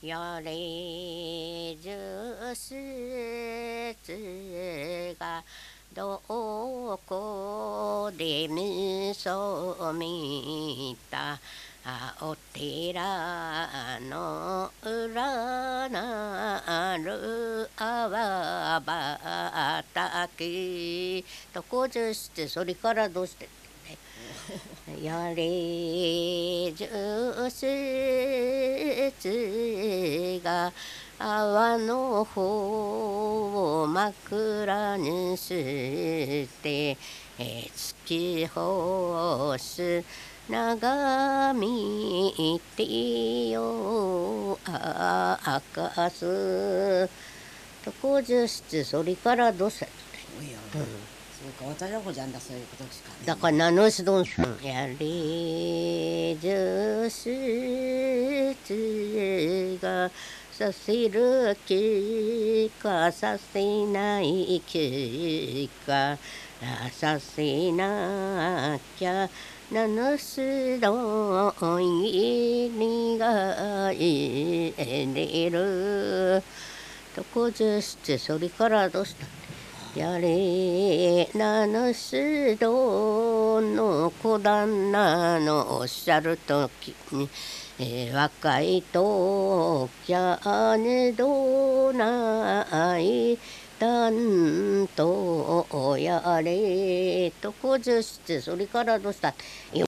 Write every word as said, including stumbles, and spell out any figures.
やれじゅすつがどこでみそみたお寺の裏なるあわばたきとこうじゅしてそれからどうしてやれじゅすつが泡の方を枕にして月干す眺みてよあかすとこうじゅしてそれからどうせおや、うん、そうか、私の子じゃんだ、そういうことしかね。 だから何のしどんやれじゅすつがさせる気かさせない気かさせなきゃなぬすどいにがいれるとこじゅしてそれからどうしたやれなぬすどの子旦那のおっしゃるときに、えー、若いときゃねどないたんとやれとこじゅしてそれからどうした